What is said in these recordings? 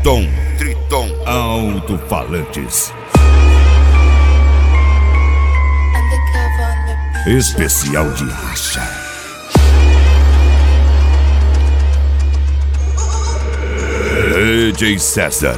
Triton Alto-Falantes. Especial de racha. DJ César.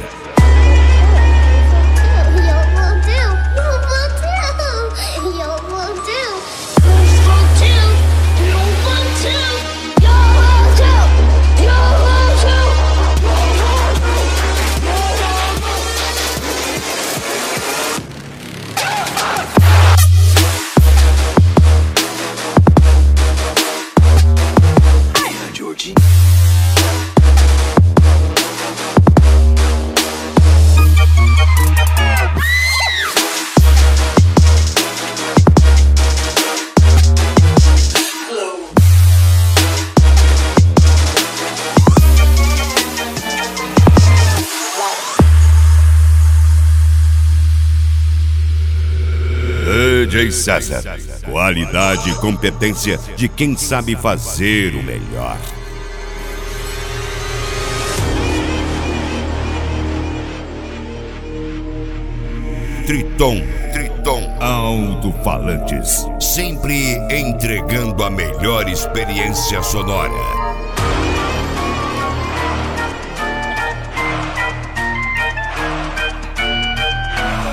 DJ César, qualidade e competência de quem sabe fazer o melhor. Triton Alto-Falantes, sempre entregando a melhor experiência sonora.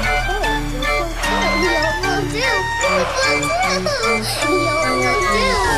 Yo,